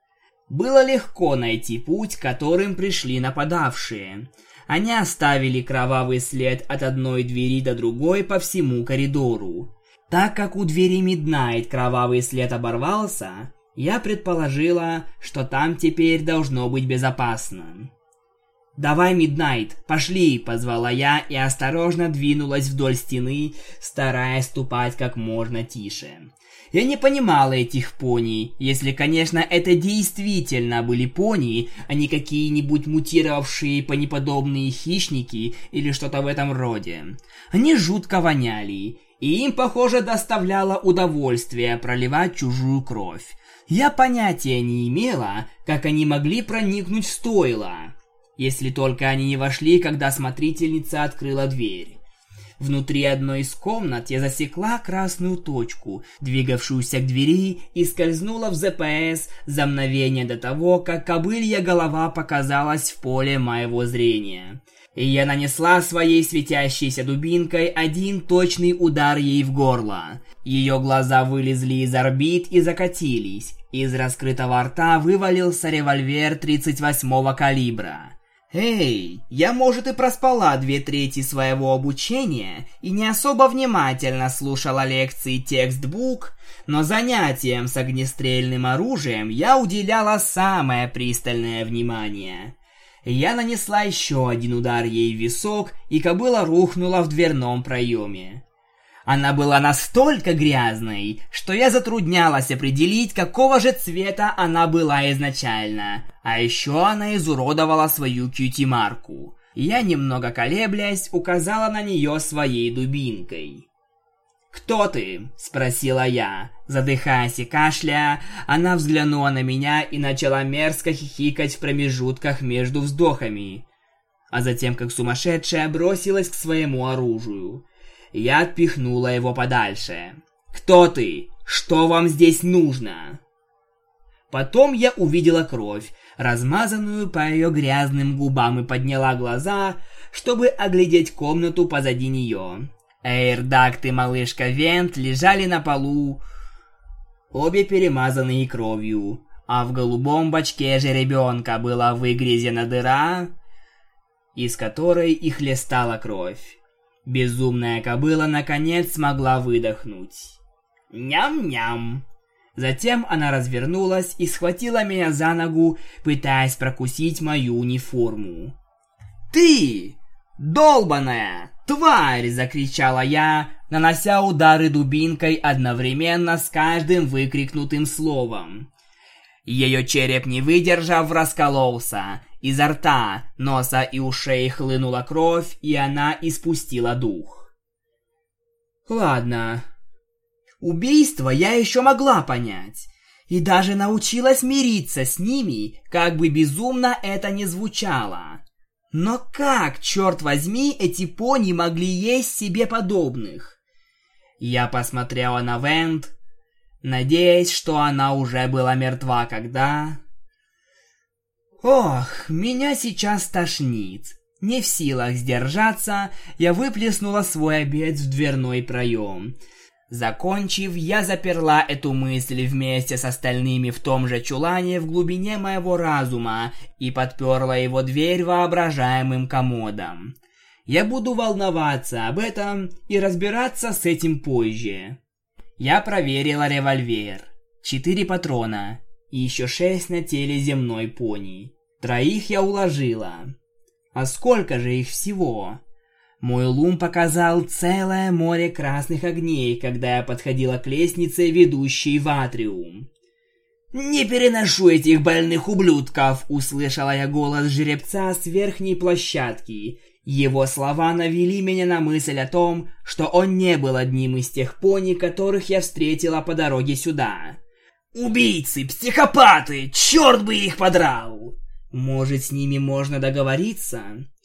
Было легко найти путь, которым пришли нападавшие. Они оставили кровавый след от одной двери до другой по всему коридору. Так как у двери Миднайт кровавый след оборвался, я предположила, что там теперь должно быть безопасно. «Давай, Миднайт, пошли!» – позвала я и осторожно двинулась вдоль стены, стараясь ступать как можно тише. Я не понимала этих пони, если, конечно, это действительно были пони, а не какие-нибудь мутировавшие понеподобные хищники или что-то в этом роде. Они жутко воняли, и им, похоже, доставляло удовольствие проливать чужую кровь. Я понятия не имела, как они могли проникнуть в стойло. Если только они не вошли, когда смотрительница открыла дверь. Внутри одной из комнат я засекла красную точку, двигавшуюся к двери, и скользнула в ЗПС за мгновение до того, как кобылья голова показалась в поле моего зрения. И я нанесла своей светящейся дубинкой один точный удар ей в горло. Ее глаза вылезли из орбит и закатились. Из раскрытого рта вывалился револьвер 38-го калибра. «Эй, я, может, и проспала 2/3 своего обучения и не особо внимательно слушала лекции текстбук, но занятиям с огнестрельным оружием я уделяла самое пристальное внимание. Я нанесла еще один удар ей в висок, и кобыла рухнула в дверном проеме. Она была настолько грязной, что я затруднялась определить, какого же цвета она была изначально. А еще она изуродовала свою кьюти-марку. Я, немного колеблясь, указала на нее своей дубинкой. «Кто ты?» – спросила я. Задыхаясь и кашляя, она взглянула на меня и начала мерзко хихикать в промежутках между вздохами. А затем, как сумасшедшая, бросилась к своему оружию. Я отпихнула его подальше. «Кто ты? Что вам здесь нужно?» Потом я увидела кровь, размазанную по ее грязным губам, и подняла глаза, чтобы оглядеть комнату позади нее. Эйрдакт и малышка Вент лежали на полу, обе перемазанные кровью, а в голубом бачке жеребенка была выгрызена дыра, из которой и хлестала кровь. Безумная кобыла наконец смогла выдохнуть. Ням-ням. Затем она развернулась и схватила меня за ногу, пытаясь прокусить мою униформу. «Ты! Долбаная! Тварь!» – закричала я, нанося удары дубинкой одновременно с каждым выкрикнутым словом. Ее череп, не выдержав, раскололся. Изо рта, носа и ушей хлынула кровь, и она испустила дух. Ладно. Убийство я еще могла понять. И даже научилась мириться с ними, как бы безумно это ни звучало. Но как, черт возьми, эти пони могли есть себе подобных? Я посмотрела на Вент, надеясь, что она уже была мертва, когда... Ох, меня сейчас тошнит. Не в силах сдержаться, я выплеснула свой обед в дверной проем. Закончив, я заперла эту мысль вместе с остальными в том же чулане в глубине моего разума и подперла его дверь воображаемым комодом. Я буду волноваться об этом и разбираться с этим позже. Я проверила револьвер. 4 патрона и еще 6 на теле земной пони. 3 я уложила. А сколько же их всего? Мой лум показал целое море красных огней, когда я подходила к лестнице, ведущей в атриум. «Не переношу этих больных ублюдков!» — услышала я голос жеребца с верхней площадки. Его слова навели меня на мысль о том, что он не был одним из тех пони, которых я встретила по дороге сюда. «Убийцы, психопаты! Черт бы их подрал!» «Может, с ними можно договориться?»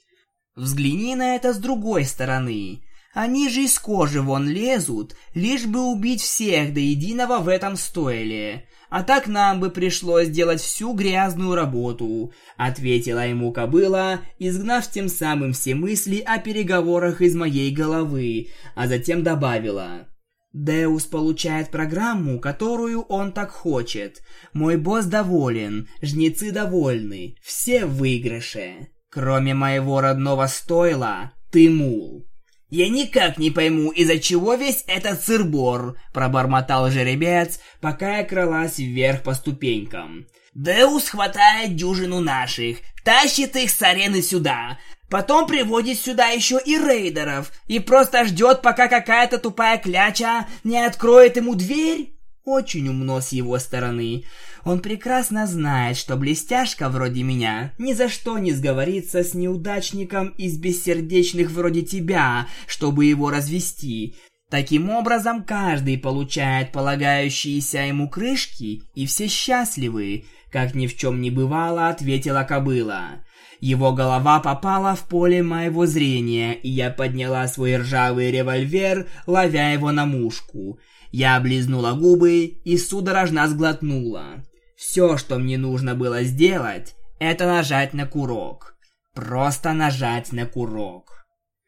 Взгляни на это с другой стороны. Они же из кожи вон лезут, лишь бы убить всех до единого в этом стойле. А так нам бы пришлось делать всю грязную работу, ответила ему кобыла, изгнав тем самым все мысли о переговорах из моей головы, а затем добавила: Деус получает программу, которую он так хочет. Мой босс доволен, жнецы довольны, все в выигрыше. Кроме моего родного стойла, ты мул. «Я никак не пойму, из-за чего весь этот сыр-бор», — пробормотал жеребец, пока я кралась вверх по ступенькам. «Деус хватает дюжину наших, тащит их с арены сюда, потом приводит сюда еще и рейдеров и просто ждет, пока какая-то тупая кляча не откроет ему дверь». Очень умно с его стороны. Он прекрасно знает, что блестяшка вроде меня ни за что не сговорится с неудачником из бессердечных вроде тебя, чтобы его развести. Таким образом, каждый получает полагающиеся ему крышки, и все счастливы, как ни в чем не бывало, ответила кобыла. Его голова попала в поле моего зрения, и я подняла свой ржавый револьвер, ловя его на мушку. Я облизнула губы и судорожно сглотнула. Все, что мне нужно было сделать, это нажать на курок. Просто нажать на курок.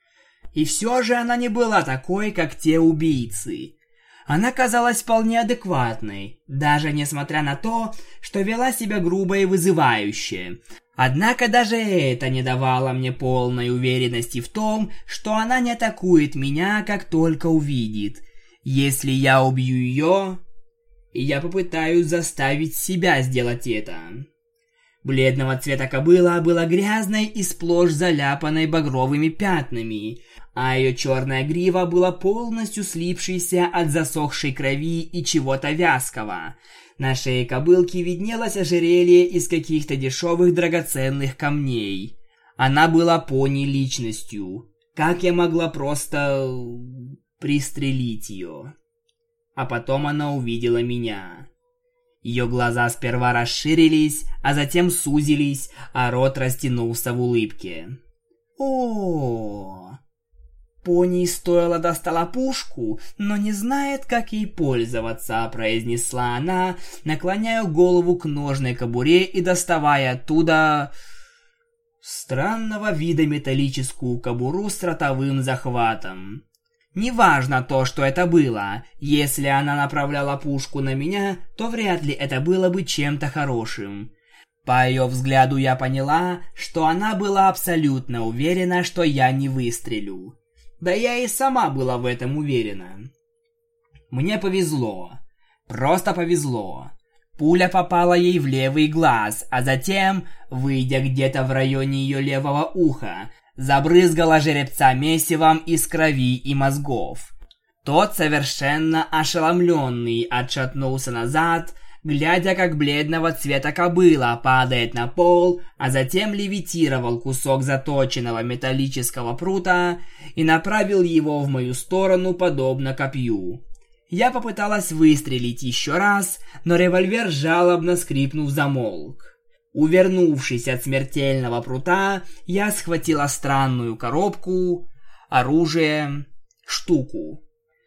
И все же она не была такой, как те убийцы. Она казалась вполне адекватной, даже несмотря на то, что вела себя грубо и вызывающе. Однако даже это не давало мне полной уверенности в том, что она не атакует меня, как только увидит. Если я убью ее, я попытаюсь заставить себя сделать это. Бледного цвета кобыла была грязной и сплошь заляпанной багровыми пятнами, а ее черная грива была полностью слипшейся от засохшей крови и чего-то вязкого. На шее кобылки виднелось ожерелье из каких-то дешевых драгоценных камней. Она была пони-личностью. Как я могла просто пристрелить ее? А потом она увидела меня. Ее глаза сперва расширились, а затем сузились, а рот растянулся в улыбке. О! Пони стоило достала пушку, но не знает, как ей пользоваться, произнесла она, наклоняя голову к ножной кобуре и доставая оттуда странного вида металлическую кобуру с ротовым захватом. Неважно то, что это было. Если она направляла пушку на меня, то вряд ли это было бы чем-то хорошим. По ее взгляду я поняла, что она была абсолютно уверена, что я не выстрелю. Да я и сама была в этом уверена. Мне повезло. Просто повезло. Пуля попала ей в левый глаз, а затем, выйдя где-то в районе ее левого уха, забрызгала жеребца месивом из крови и мозгов. Тот, совершенно ошеломленный, отшатнулся назад, глядя, как бледного цвета кобыла падает на пол, а затем левитировал кусок заточенного металлического прута и направил его в мою сторону, подобно копью. Я попыталась выстрелить еще раз, но револьвер жалобно скрипнув замолк. Увернувшись от смертельного прута, я схватила странную коробку, оружие, штуку.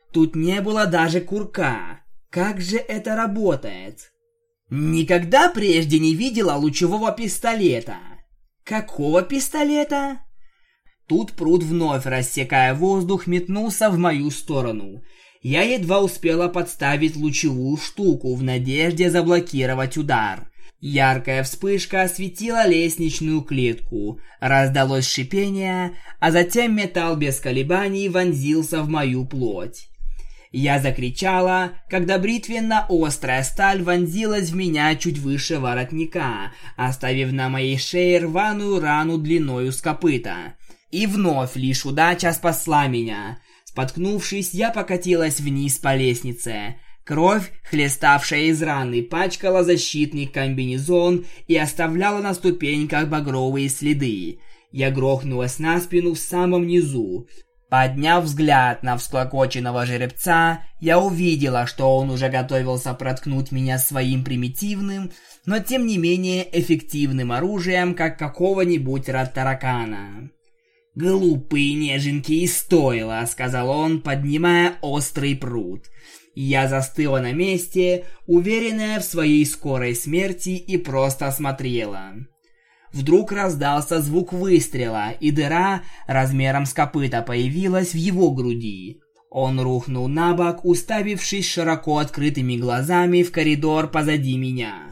Тут не было даже курка. Как же это работает? Никогда прежде не видела лучевого пистолета. Какого пистолета? Тут пруд, вновь рассекая воздух, метнулся в мою сторону. Я едва успела подставить лучевую штуку в надежде заблокировать удар. Яркая вспышка осветила лестничную клетку. Раздалось шипение, а затем металл без колебаний вонзился в мою плоть. Я закричала, когда бритвенно-острая сталь вонзилась в меня чуть выше воротника, оставив на моей шее рваную рану длиною с копыта. И вновь лишь удача спасла меня. Споткнувшись, я покатилась вниз по лестнице. Кровь, хлеставшая из раны, пачкала защитный комбинезон и оставляла на ступеньках багровые следы. Я грохнулась на спину в самом низу. Подняв взгляд на всклокоченного жеребца, я увидела, что он уже готовился проткнуть меня своим примитивным, но тем не менее эффективным оружием, как какого-нибудь рад-таракана. «Глупые неженки и стоило», — сказал он, поднимая острый прут. Я застыла на месте, уверенная в своей скорой смерти, и просто смотрела. Вдруг раздался звук выстрела, и дыра размером с копыта появилась в его груди. Он рухнул на бок, уставившись широко открытыми глазами в коридор позади меня.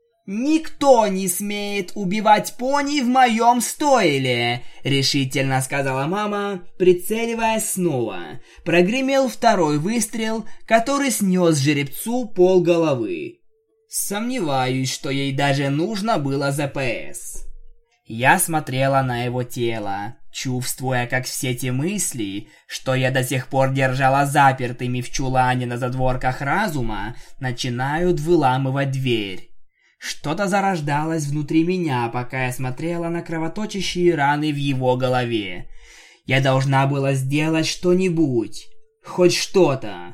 «Никто не смеет убивать пони в моем стойле!» — решительно сказала мама, прицеливаясь снова. Прогремел второй выстрел, который снес жеребцу полголовы. Сомневаюсь, что ей даже нужно было ЗПС. Я смотрела на его тело, чувствуя, как все те мысли, что я до сих пор держала запертыми в чулане на задворках разума, начинают выламывать дверь. Что-то зарождалось внутри меня, пока я смотрела на кровоточащие раны в его голове. Я должна была сделать что-нибудь, хоть что-то.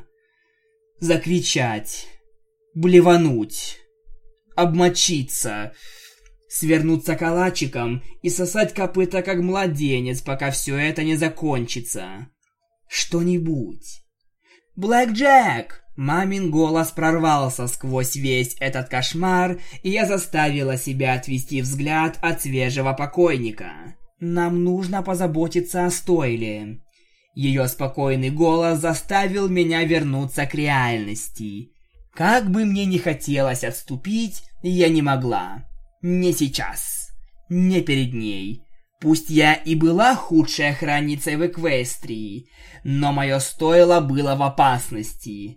Закричать, блевануть, обмочиться, свернуться калачиком и сосать копыта как младенец, пока все это не закончится. Что-нибудь. «Блэк Джек!» Мамин голос прорвался сквозь весь этот кошмар, и я заставила себя отвести взгляд от свежего покойника. «Нам нужно позаботиться о стойле». Ее спокойный голос заставил меня вернуться к реальности. Как бы мне ни хотелось отступить, я не могла. Не сейчас. Не перед ней. Пусть я и была худшей охранницей в Эквестрии, но мое стойло было в опасности.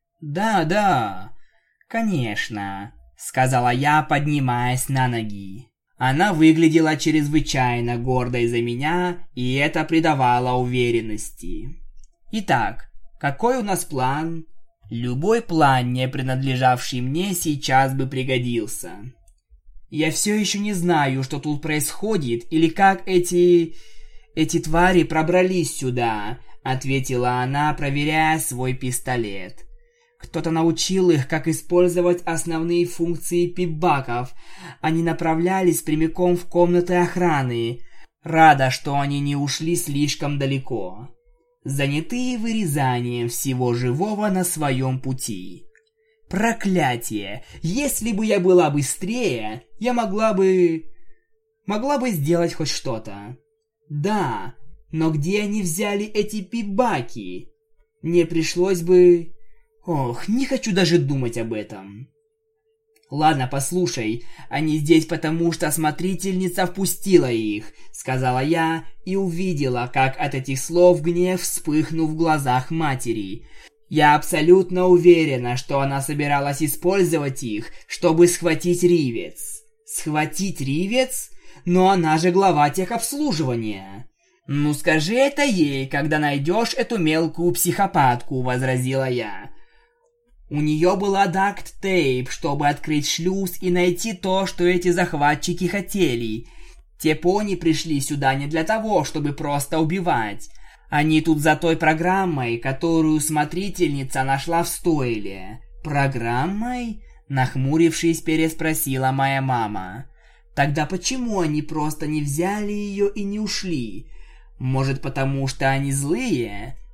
«Да, конечно», — сказала я, поднимаясь на ноги. Она выглядела чрезвычайно гордой за меня, и это придавало уверенности. «Итак, какой у нас план?» Любой план, не принадлежавший мне, сейчас бы пригодился. Я все еще не знаю, что тут происходит, или как эти твари пробрались сюда, ответила она, проверяя свой пистолет. Кто-то научил их, как использовать основные функции пипбаков. Они направлялись прямиком в комнаты охраны. Рада, что они не ушли слишком далеко. Занятые вырезанием всего живого на своем пути. Проклятие! Если бы я была быстрее, я могла бы сделать хоть что-то. Да, но где они взяли эти пипбаки? Мне пришлось бы... Ох, не хочу даже думать об этом. Ладно, послушай, они здесь потому, что смотрительница впустила их, сказала я и увидела, как от этих слов гнев вспыхнул в глазах матери. Я абсолютно уверена, что она собиралась использовать их, чтобы схватить Ривец. Схватить Ривец? Но она же глава техобслуживания. Ну скажи это ей, когда найдешь эту мелкую психопатку, возразила я. У нее была дакт-тейп, чтобы открыть шлюз и найти то, что эти захватчики хотели. Те пони пришли сюда не для того, чтобы просто убивать. Они тут за той программой, которую смотрительница нашла в стойле. Программой? Нахмурившись, переспросила моя мама. Тогда почему они просто не взяли ее и не ушли? Может, потому что они злые?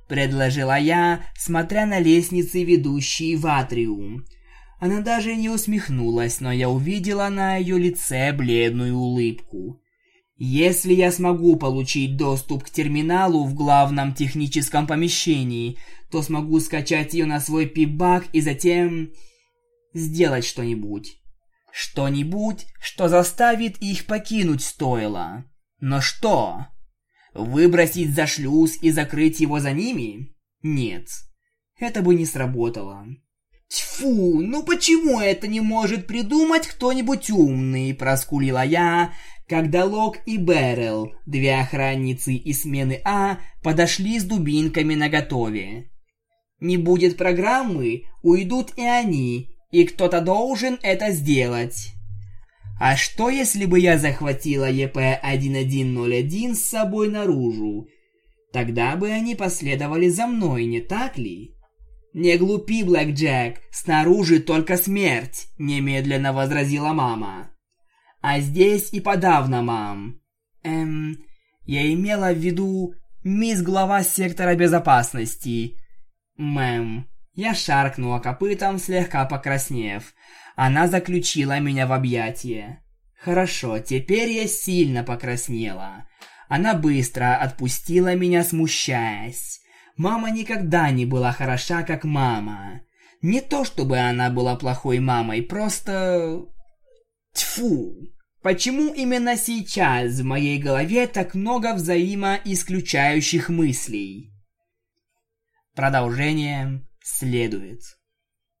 предложила я, смотря на лестницы, ведущие в атриум. Она даже не усмехнулась, но я увидела на ее лице бледную улыбку. Если я смогу получить доступ к терминалу в главном техническом помещении, то смогу скачать ее на свой пип-баг и затем сделать что-нибудь. Что-нибудь, что заставит их покинуть стойло. Но что? Выбросить за шлюз и закрыть его за ними? Нет, это бы не сработало. «Тьфу, ну почему это не может придумать кто-нибудь умный?» – проскулила я, когда Лок и Берил, две охранницы из смены А, подошли с дубинками наготове. «Не будет программы, уйдут и они, и кто-то должен это сделать». А что, если бы я захватила ЕП-1101 с собой наружу? Тогда бы они последовали за мной, не так ли? «Не глупи, Блэк Джек, снаружи только смерть», — немедленно возразила мама. «А здесь и подавно, мам». Я имела в виду мисс глава сектора безопасности. Мэм. Я шаркнула копытом, слегка покраснев. Она заключила меня в объятия. Хорошо, теперь я сильно покраснела. Она быстро отпустила меня, смущаясь. Мама никогда не была хороша, как мама. Не то чтобы она была плохой мамой, просто... Тьфу! Почему именно сейчас в моей голове так много взаимоисключающих мыслей? Продолжение следует.